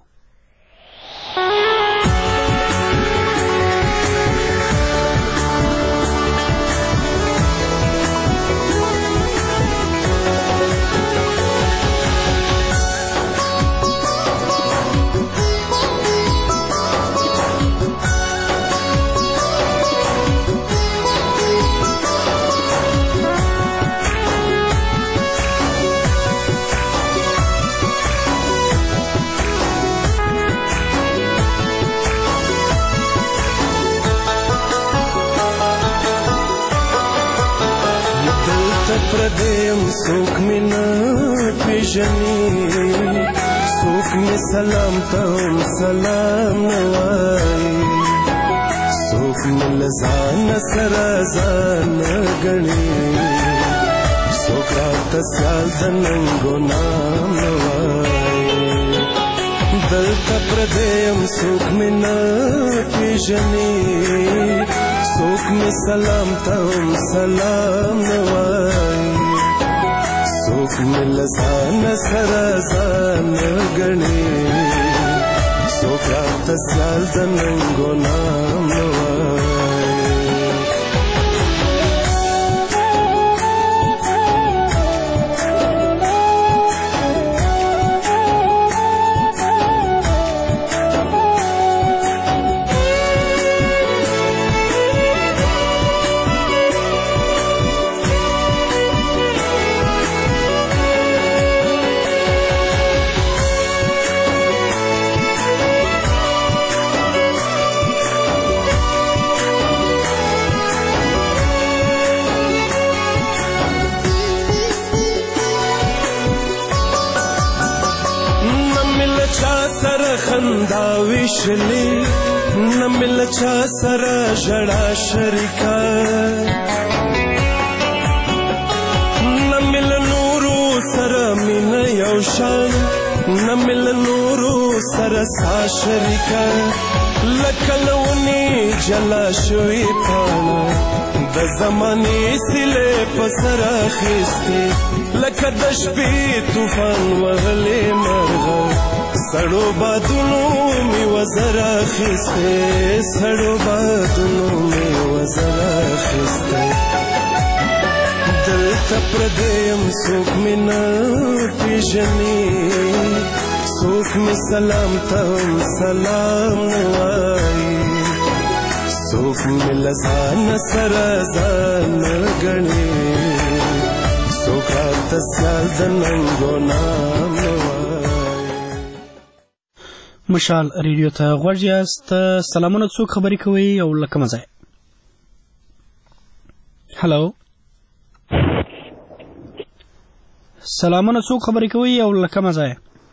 پردیم سوک می نپیژنی سوک می سلام تم سلام نوائی سوک می لزان سر زان گنی سوک رات سیال دننگو نام نوائی دلتا پردیم سوک می نپیژنی سوک می سلام تم سلام نوائی سوک می لزان سر زان گنی سوک رات سیال دننگو نام نوائی ویشلی نمل چا سر جڑا شریکا نمل نورو سر من یوشان نمل نورو سر سا شریکا لکلونی جلا شوی پانا د زمانی سلے پسر خستی لکدش پی توفان وغلی مرغا سړو بادونو می وزر خسته سړو بادونو می وزر خسته دلته پردیم سوک می نه پیژني سوک می سلام تم سلام نوائی سوک می لزان سر زان گنی سوک رات سیال دننگو نام نوائی مشال ریډیو ته غوږ یاست سلامونه څوک خبرې کوي او له کومه ځای هلو سلامونه څوک خبرې کوي او له کومه ځایه؟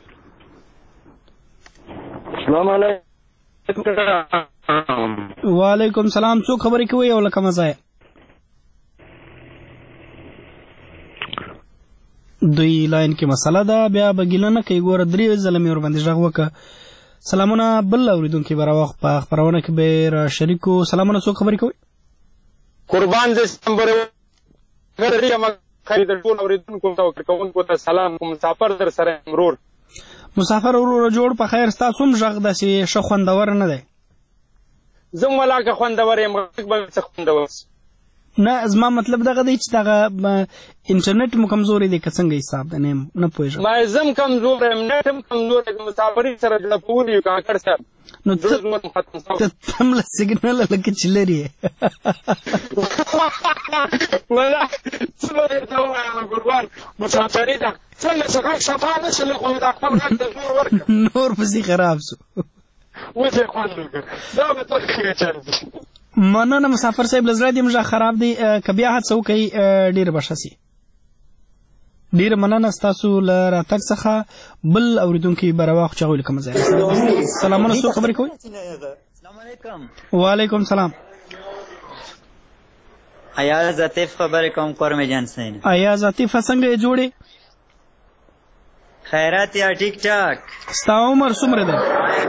السلام علیکم. وعلیکم سلام. څوک خبرې کوي او له کومه ځایه؟ دوی لاین کې مسله ده، بیا به ګیله نه کوي. ګوره درې ځله مې ورباندې غږ وکړه. سلامونه بل اورېدونکي به راوخت په خپرونه کې به را شریکو. سلامونه څوک خبرې کوي؟ قربان دې سمبر غړي ما خرید ټول اورېدونکو ته کوونکو ته سلام کوم. مسافر در سره مرور مسافر ورور جوړ په خیر. تاسو هم غږ داسې ښه خوندور نه دی؟ زه هم ولاکه خوندور یم، غږ به څه خوندور نه. زما مطلب دغه دی چې دغه انټرنیټ مو کمزوري دی که څنګه حساب دی؟ نه نه پوهېږم. ما زه هم کمزور یم، نیټ هم کمزور یم، مسافري سره جړپول یو کاکړ صاحب. نو ته هم له سګنله لکه چې لرې یې. ولا څه به درته ووایم قربان، مسافري ده څنګه چې غږ صفا نه شي خو د خپل غږ ته زور ورکړه. نور پسې خراب سو. اوس یې خوند وکړ. دا به ټول ښه چل دي. مننه مسافر صاحب. له زړه دې مږه خراب دی، که بیا هڅه وکړئ ډېر به ښه سي. ډېره مننه ستاسو له راتګ څخه. بل اورېدونکي به راواخو چې هغوی له کومه ځایه. سلامونه څوک خبرې کوئ؟ وعلیکم سلام. ایاز عطیف خبرې کوم کورمې جان سین. ایاز عطیفه څنګه یې جوړې؟ خیرات یا ټیک ټاک. ستا عمر څومره دی؟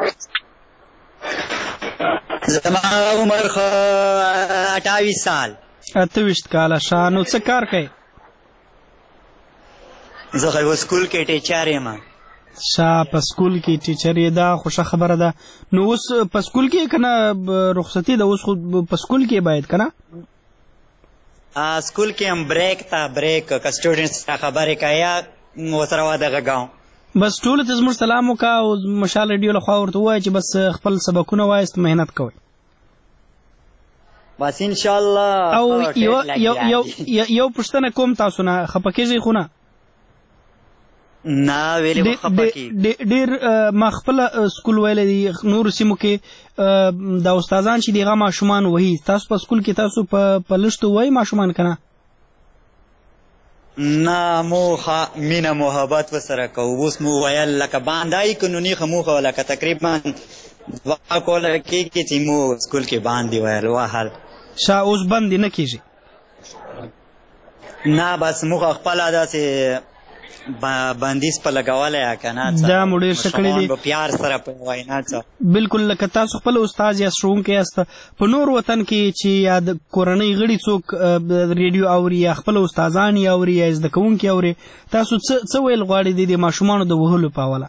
زما عمر خو اټاویس سال. اته ویشت کاله. ښه، نو څه کار کوې؟ زه خو په سکول کې ټیچر یم. ښه، په سکول کې ټیچر یې، دا خو ښه خبره ده. نو اوس په سکول کې که نه رخصتي ده؟ اوس خو په سکول کې باید که نه؟ سکول کې هم بریک ته بریک که سټوډنټس سره خبرې کوي ورسره واده غږاو. بس ټولو ته زموږ سلام وکړه او مشال ریډیو لخوا ورته ووایه چې بس خپل سبقونه وایست، محنت کوئ. بس انشاءالله. او یو یو پوښتنه کوم تاسو نه، خفه کېږئ خو نه؟ نه ویلې به خفه کېږي. ډېر ما خپله سکول ویلی دی نورو سیمو کې دا استادان چې دي هغه ماشومان وهي. تاسو په سکول کې تاسو په لښتو وایي ماشومان که نه؟ نه موخه مینه محبت ورسره کوو. اوس مو ویل لکه باندې قانوني خو موخه لکه تقریبا دوه کوله کېږي چې مو سکول کې باندې ویل وهل. ښه، اوس باندې نه کېږي؟ نه بس موخه خپله داسې بندیز په لګولی یا که نه دا مو ډېر ښه کړي دي. په پیار سره په وینا څه بلکل. لکه تاسو خپل استاد یاست، ښوونکی یاست، په نور وطن کې چې یا د کورنۍ غړي څوک ریډیو اوري یا خپل استادان یې اوري یا زده کوونکي اوري، تاسو څه ویل غواړئ د دې ماشومانو د وهلو په حواله؟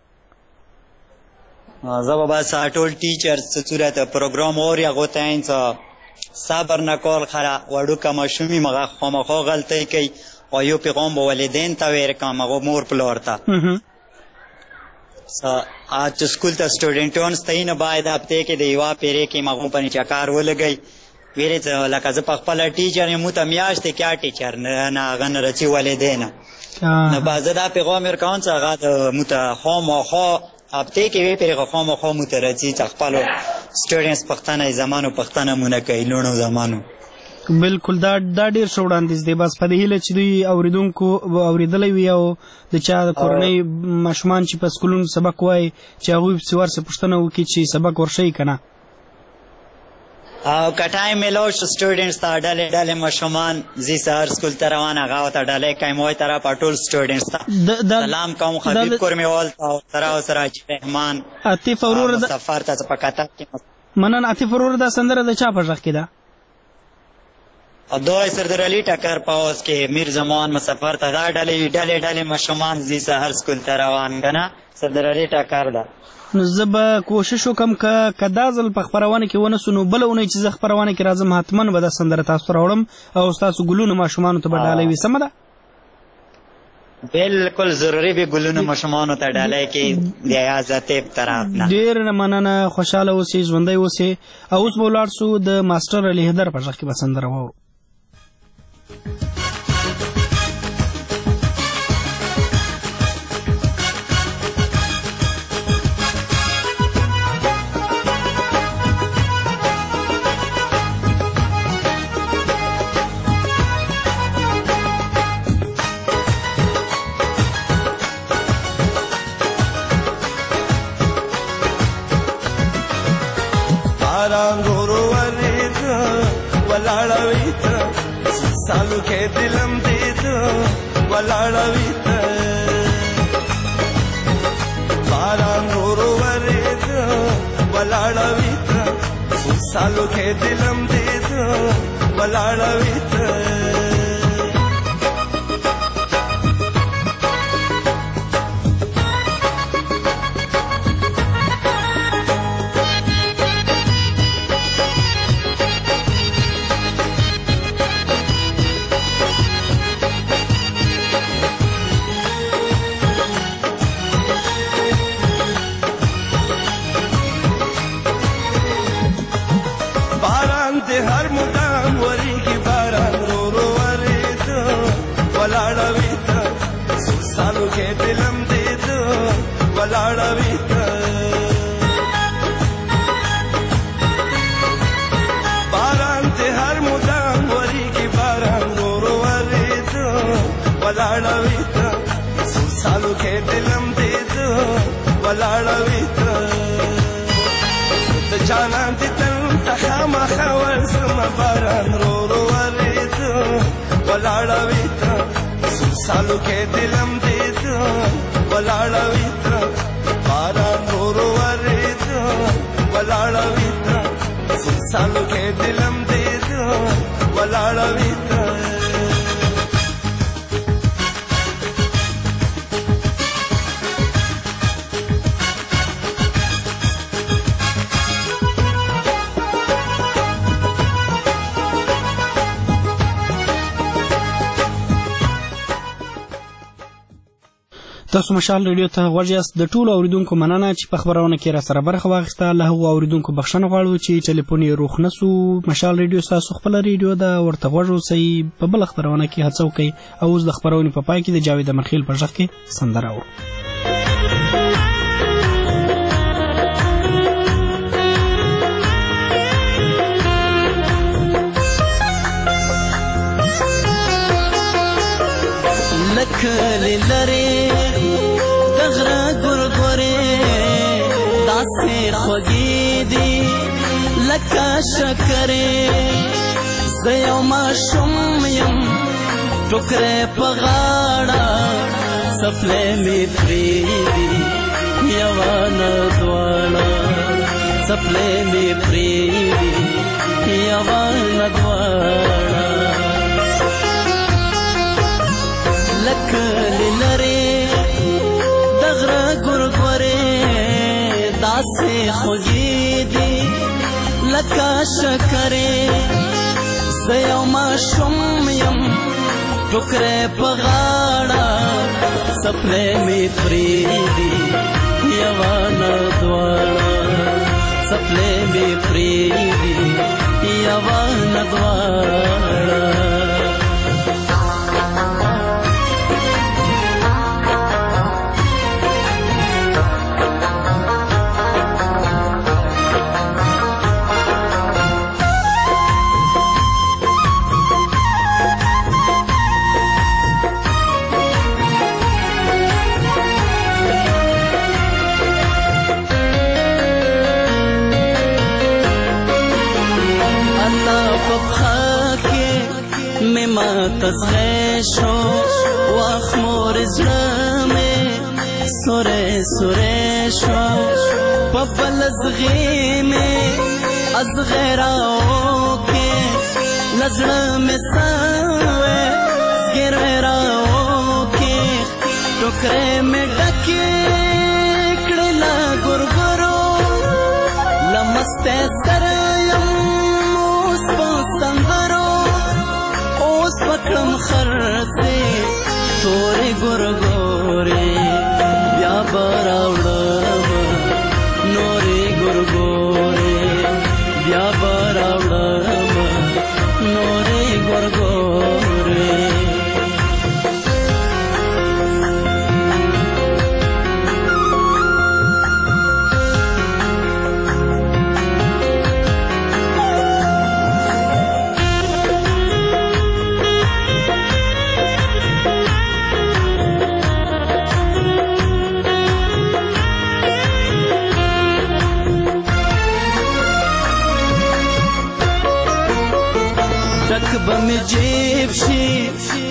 زه به بس ټول ټیچرز څه صورت پروګرام اوري هغو ته وایم څه صبر نه کول ښه وړوکه ماشوم یم هغه خامخا غلطۍ کوي او یو پیغام به والدین ته ویر کړم هغو مور پلار ته. چې سکول ته سټوډنټان ستایي نه باید هفتې کې د یوه پیرې کې هغو باندې چکار ولګئ. ویلې څه لکه زه په خپله ټیچر یم مو ته میاشتې کیا ټیچر نه هغه نه رچي والدینه نه به زه دا پیغام ور کوم چې هغه مو ته خامخا هفتې کې وی پیرې خامخا مو ته رچي چې خپلو سټوډنټس پښتانه زمانو پښتانه مو نه کوي لوڼو زمانو. بلکل دا دا ډېر ښه وړاندیز دی. بس په دې هیله چې دوی اورېدونکو اورېدلی وي او د چا د کورنۍ ماشومان چې په سکولونو سبق وایي چې هغوی پسې ورسې پوښتنه وکړي چې سبق ورښیي که نه. او که ټایم میلاو شو سټوډنټس ته ډلې ډلې ماشومان ځي سهار سکول ته روان هغه ورته ډلې کوي موی طرفه ټول سټوډنټس ته سلام کوم. خبیب کورمیوال ته سره ورسره حاجي رحمان عطیف وروره مسافر ته په کتاب کې مننه. عطیف وروره دا سندره د چا په غږ کې ده؟ دوی سردار علي ټکر په اوس کې میر زمان مسافر ته دا ډلې ډلې ډلې ماشومان ځي سهار سکول ته روان که نه سردار علي ټکر ده. نو زه به کوشش وکړم که دا ځل په خپرونه کې ونه سو نو بله اونۍ چې زه خپرونه کې راځم حتما به دا سندره تاسو ته راوړم او ستاسو ګلونو ماشومانو ته به ډالۍ وي. سمه ده؟ بلکل ضروري به ګلونو ماشومانو ته ډالۍ کې د ایاز عطیف طرف نه. ډېر مننه، خوشحاله اوسئ، ژوندی اوسئ. او اوس به ولاړ سو د ماسټر علي حیدر په غږ کې به سندره واورو. سالو کې دلم دې ته ولاړوي ته باران ورو ورېده ولاړوي ته څو سالو کې دلم دې ته ولاړوي ته هر مدام وریږي باران رو رو ورېده ولاړوي ته څو سالو کې دلم دې ته ولاړوي ته باران دې هر مدام وریږي باران رو رو ورېده ولاړوي ته څو سالو کې دلم دې ته ولاړوي ته د جانان دې تل خامخا ورځمه باران رو رو ورېده ولاړوي ته څو سالو کې دلم دې ته ولاړوي ته باران رو رو ورېده ولاړوي ته څو سالو کې دلم دې ته ولاړوي ته تاسو مشال ریډیو ته غوږ یاست. د ټولو اوریدونکو مننه چې په خبرونه کې را سره برخه واخیسته. له هغو اوریدونکو بخښنه غواړو چې ټلیفون یې روښ نه سو. مشال ریډیو ستاسو خپله ریډیو ده، ورته غوږ اوسئ. په بله خپرونه کې هڅه وکئ. او اوس د خپرونې په پای کې د جاوید امرخیل په غږ کې سندره اورو. لکلی لرې د غره ګورګورې داسې خوږې دي لکه شکرې. زه یو ماشوم یم ټوکرې په غاړه څپلۍ مې پرېږدي یوه نه دواړه څپلۍ مې پرېږدي یوه نه دواړه. لکلی لرې د غره ګورګورې داسې خوږې دي لکه شکرې. زه یو ماشوم یم ټوکرې په غاړه څپلۍ مې پرېږدي یوه نه دواړه څپلۍ مې پرېږدي یوه نه دواړه. تزغی شو واخ مور زړه مې سورې سورې شو په بل زغې مې ازغې راوکې لزړه مې سوې زګېروې راوکې ټوکرې مې ډکې کړې له ګورګورو له مستۍ سره یم اوس په سندرو پکړم خرڅې تورې ګورګورې بیا به راوړم نورې ګورګورې بیا به راوړم نورې ګورګورې.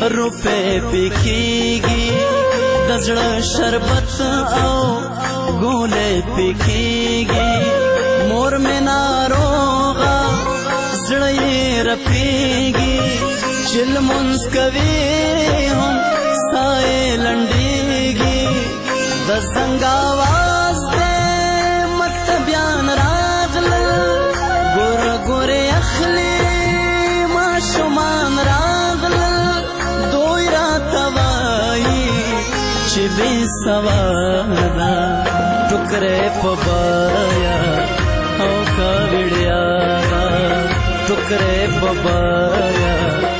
روپے پکېږي د زړه شربت او ګولې پکېږي مور مې ناروغه زړه یې رپېږي چې لمونځ کوي هم ساه یې لنډېږي د زنګ اواز دی مکتبیان راغلل ګوره ګورې اخلي ماشومان راغلل دوی راته وایي چې بې سواده ټوکرې په بایا او کا وړیا ټوکرې په بایا